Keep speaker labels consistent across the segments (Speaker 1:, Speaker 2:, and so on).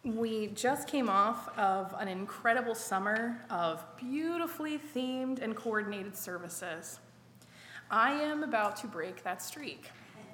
Speaker 1: We just came off of an incredible summer of beautifully themed and coordinated services. I am about to break that streak.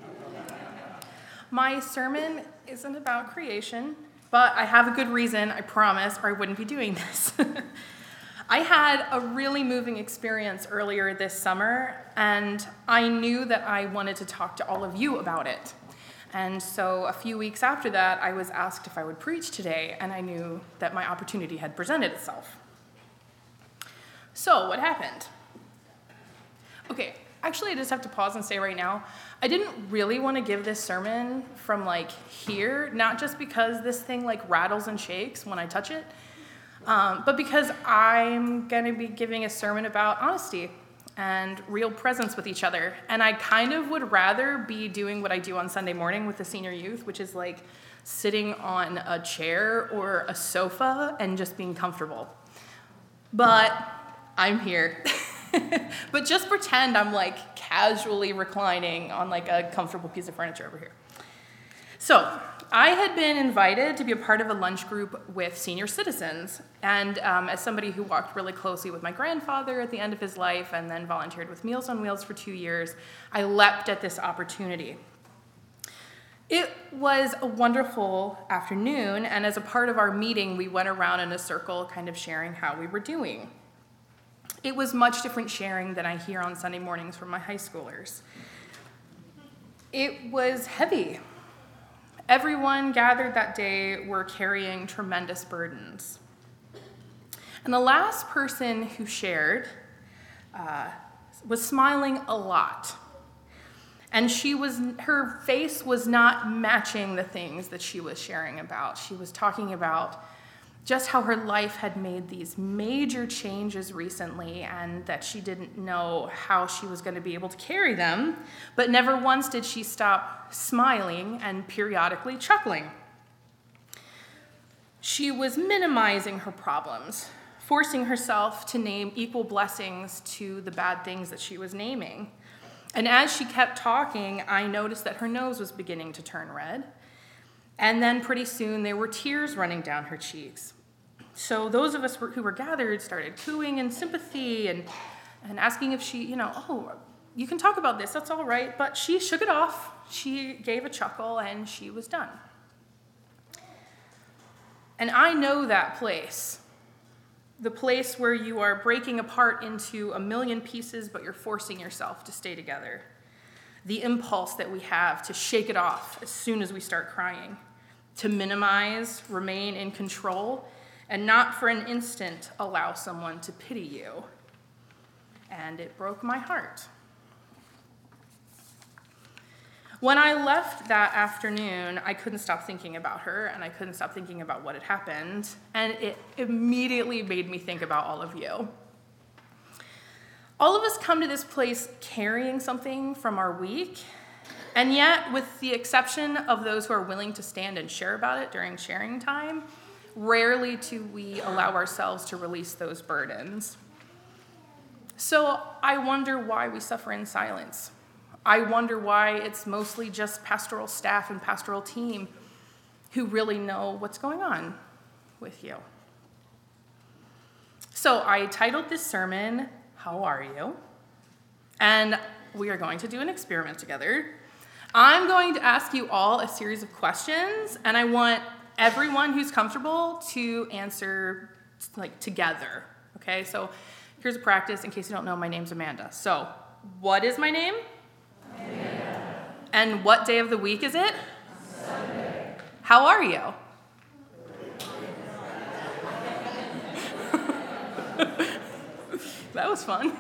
Speaker 1: My sermon isn't about creation, but I have a good reason, I promise, or I wouldn't be doing this. I had a really moving experience earlier this summer, and I knew that I wanted to talk to all of you about it. And so a few weeks after that, I was asked if I would preach today, and I knew that my opportunity had presented itself. So what happened? Okay, actually I just have to pause and say right now, I didn't really want to give this sermon from here, not just because this thing rattles and shakes when I touch it, but because I'm going to be giving a sermon about honesty and real presence with each other. And I kind of would rather be doing what I do on Sunday morning with the senior youth, which is sitting on a chair or a sofa and just being comfortable. But I'm here. But just pretend I'm casually reclining on a comfortable piece of furniture over here. So I had been invited to be a part of a lunch group with senior citizens, and as somebody who walked really closely with my grandfather at the end of his life and then volunteered with Meals on Wheels for 2 years, I leapt at this opportunity. It was a wonderful afternoon, and as a part of our meeting, we went around in a circle kind of sharing how we were doing. It was much different sharing than I hear on Sunday mornings from my high schoolers. It was heavy. Everyone gathered that day were carrying tremendous burdens. And the last person who shared was smiling a lot. And her face was not matching the things that she was sharing about. She was talking about just how her life had made these major changes recently and that she didn't know how she was going to be able to carry them, but never once did she stop smiling and periodically chuckling. She was minimizing her problems, forcing herself to name equal blessings to the bad things that she was naming. And as she kept talking, I noticed that her nose was beginning to turn red. And then pretty soon there were tears running down her cheeks. So those of us who were gathered started cooing in sympathy and asking if she, you can talk about this, that's all right. But she shook it off. She gave a chuckle and she was done. And I know that place, the place where you are breaking apart into a million pieces, but you're forcing yourself to stay together. The impulse that we have to shake it off as soon as we start crying, to minimize, remain in control, and not for an instant allow someone to pity you. And it broke my heart. When I left that afternoon, I couldn't stop thinking about her, and I couldn't stop thinking about what had happened, and it immediately made me think about all of you. All of us come to this place carrying something from our week, and yet, with the exception of those who are willing to stand and share about it during sharing time, rarely do we allow ourselves to release those burdens. So I wonder why we suffer in silence. I wonder why it's mostly just pastoral staff and pastoral team who really know what's going on with you. So I titled this sermon, How Are You? And we are going to do an experiment together. I'm going to ask you all a series of questions, and I want everyone who's comfortable to answer together, okay? So here's a practice. In case you don't know, my name's Amanda. So what is my name? Amanda. And what day of the week is it? Sunday. How are you? That was fun.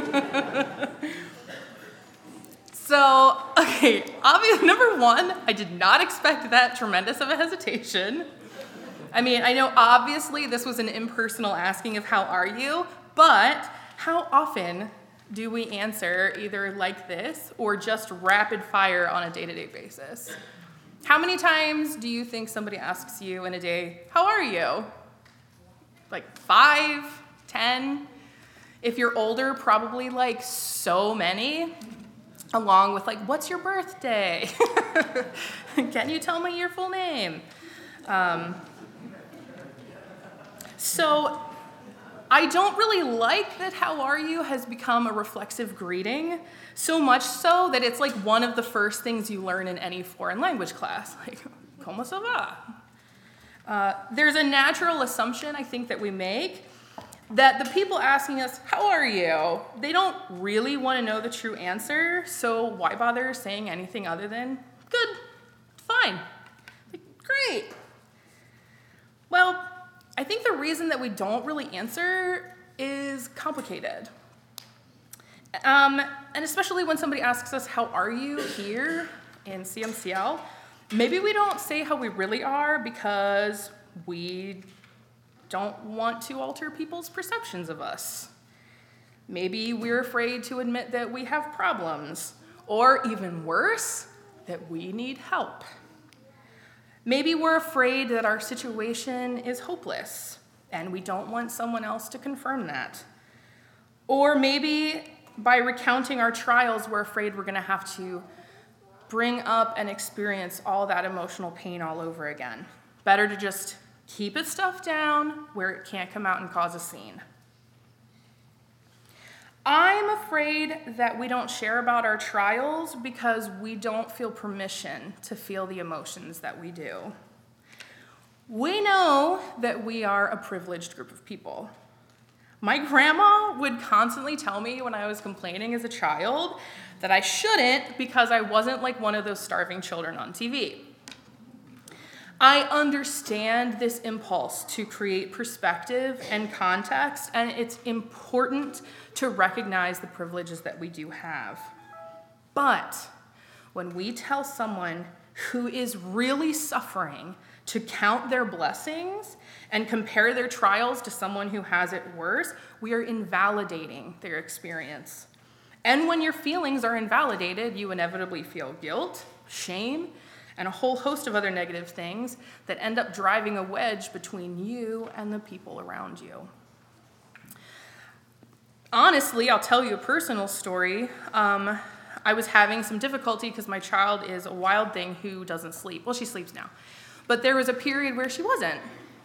Speaker 1: So, okay, obviously, number one, I did not expect that tremendous of a hesitation. I mean, I know obviously this was an impersonal asking of how are you, but how often do we answer either like this or just rapid fire on a day-to-day basis? How many times do you think somebody asks you in a day, how are you? 5, 10? If you're older, probably so many. Along with what's your birthday? Can you tell me your full name? So I don't really like that how are you has become a reflexive greeting, so much so that it's like one of the first things you learn in any foreign language class, like, como ça va? There's a natural assumption I think that we make that the people asking us, how are you, they don't really want to know the true answer, so why bother saying anything other than, good, fine, like, great. Well, I think the reason that we don't really answer is complicated. And especially when somebody asks us, how are you here in CMCL, maybe we don't say how we really are because we don't want to alter people's perceptions of us. Maybe we're afraid to admit that we have problems, or even worse, that we need help. Maybe we're afraid that our situation is hopeless, and we don't want someone else to confirm that. Or maybe by recounting our trials, we're afraid we're going to have to bring up and experience all that emotional pain all over again. Better to just keep it stuffed down where it can't come out and cause a scene. I'm afraid that we don't share about our trials because we don't feel permission to feel the emotions that we do. We know that we are a privileged group of people. My grandma would constantly tell me when I was complaining as a child that I shouldn't because I wasn't like one of those starving children on TV. I understand this impulse to create perspective and context, and it's important to recognize the privileges that we do have. But when we tell someone who is really suffering to count their blessings and compare their trials to someone who has it worse, we are invalidating their experience. And when your feelings are invalidated, you inevitably feel guilt, shame, and a whole host of other negative things that end up driving a wedge between you and the people around you. Honestly, I'll tell you a personal story. I was having some difficulty because my child is a wild thing who doesn't sleep. Well, she sleeps now. But there was a period where she wasn't.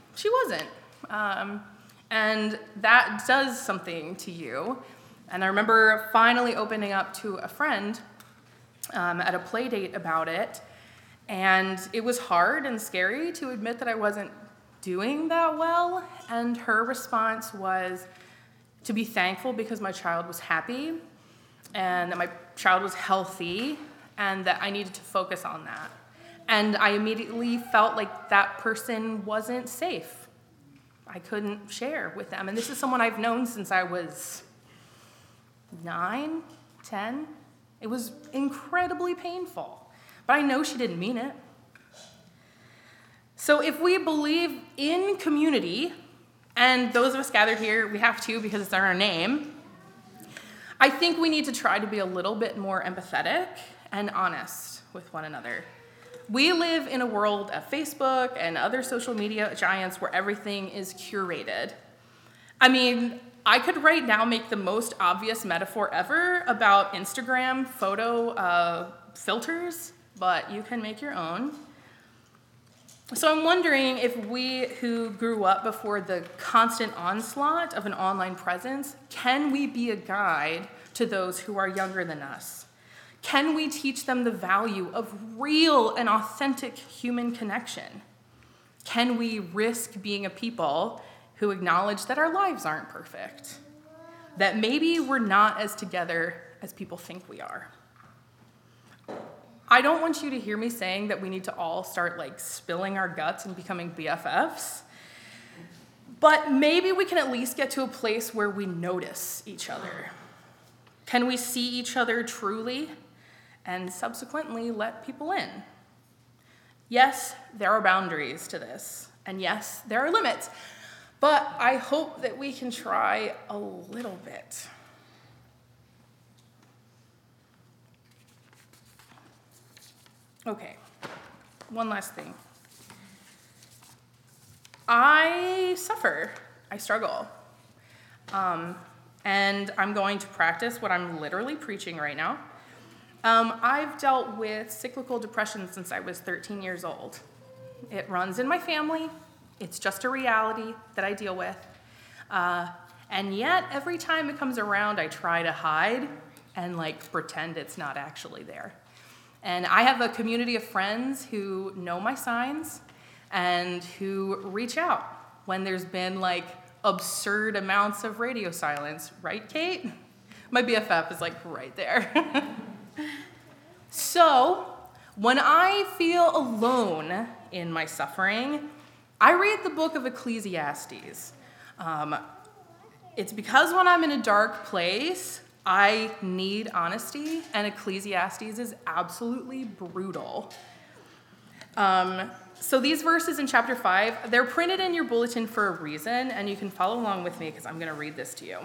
Speaker 1: And that does something to you. And I remember finally opening up to a friend at a play date about it. And it was hard and scary to admit that I wasn't doing that well. And her response was to be thankful because my child was happy and that my child was healthy and that I needed to focus on that. And I immediately felt like that person wasn't safe. I couldn't share with them. And this is someone I've known since I was 9, 10. It was incredibly painful. But I know she didn't mean it. So if we believe in community, and those of us gathered here, we have to because it's our name, I think we need to try to be a little bit more empathetic and honest with one another. We live in a world of Facebook and other social media giants where everything is curated. I mean, I could right now make the most obvious metaphor ever about Instagram photo filters, but you can make your own. So I'm wondering if we who grew up before the constant onslaught of an online presence, can we be a guide to those who are younger than us? Can we teach them the value of real and authentic human connection? Can we risk being a people who acknowledge that our lives aren't perfect? That maybe we're not as together as people think we are? I don't want you to hear me saying that we need to all start like spilling our guts and becoming BFFs, but maybe we can at least get to a place where we notice each other. Can we see each other truly and subsequently let people in? Yes, there are boundaries to this, and yes, there are limits, but I hope that we can try a little bit. Okay, one last thing. I suffer, I struggle, and I'm going to practice what I'm literally preaching right now. I've dealt with cyclical depression since I was 13 years old. It runs in my family, It's just a reality that I deal with. And yet, every time it comes around, I try to hide and pretend it's not actually there. And I have a community of friends who know my signs and who reach out when there's been absurd amounts of radio silence. Right, Kate? My BFF is right there. So, when I feel alone in my suffering, I read the book of Ecclesiastes. It's because when I'm in a dark place, I need honesty, and Ecclesiastes is absolutely brutal. So these verses in chapter 5, they're printed in your bulletin for a reason, and you can follow along with me because I'm going to read this to you.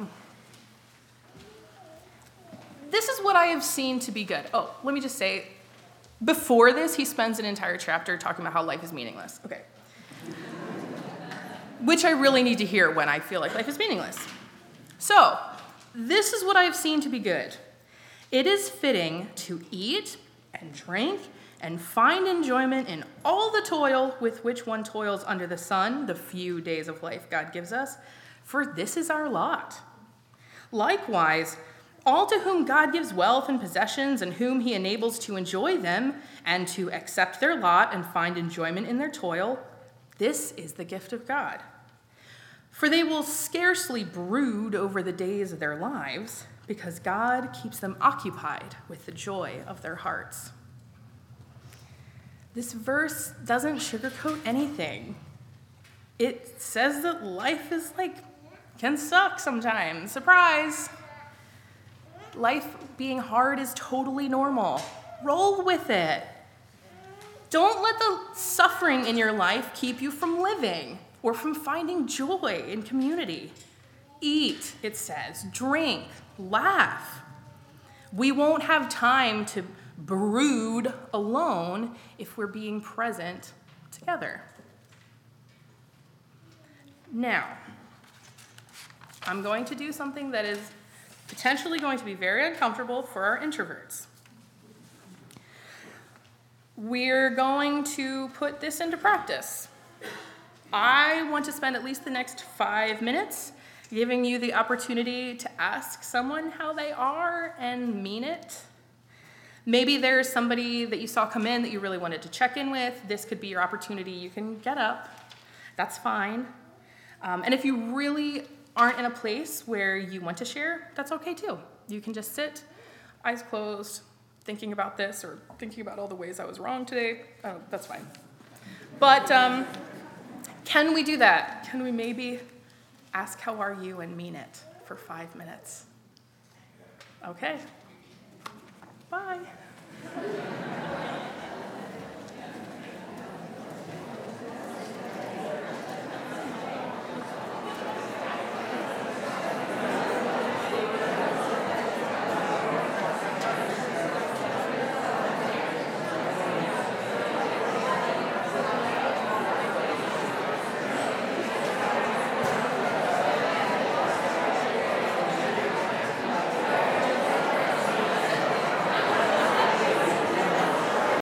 Speaker 1: This is what I have seen to be good. Oh, let me just say, before this, he spends an entire chapter talking about how life is meaningless. Okay. Which I really need to hear when I feel like life is meaningless. So, this is what I have seen to be good. It is fitting to eat and drink and find enjoyment in all the toil with which one toils under the sun, the few days of life God gives us, for this is our lot. Likewise, all to whom God gives wealth and possessions and whom he enables to enjoy them and to accept their lot and find enjoyment in their toil, this is the gift of God. For they will scarcely brood over the days of their lives, because God keeps them occupied with the joy of their hearts. This verse doesn't sugarcoat anything. It says that life is can suck sometimes. Surprise! Life being hard is totally normal. Roll with it. Don't let the suffering in your life keep you from living or from finding joy in community. Eat, it says, drink, laugh. We won't have time to brood alone if we're being present together. Now, I'm going to do something that is potentially going to be very uncomfortable for our introverts. We're going to put this into practice. I want to spend at least the next 5 minutes giving you the opportunity to ask someone how they are and mean it. Maybe there's somebody that you saw come in that you really wanted to check in with. This could be your opportunity. You can get up. That's fine. And if you really aren't in a place where you want to share, that's okay too. You can just sit, eyes closed, thinking about this or thinking about all the ways I was wrong today. Oh, that's fine. But can we do that? Can we maybe ask how are you and mean it for 5 minutes? Okay. Bye.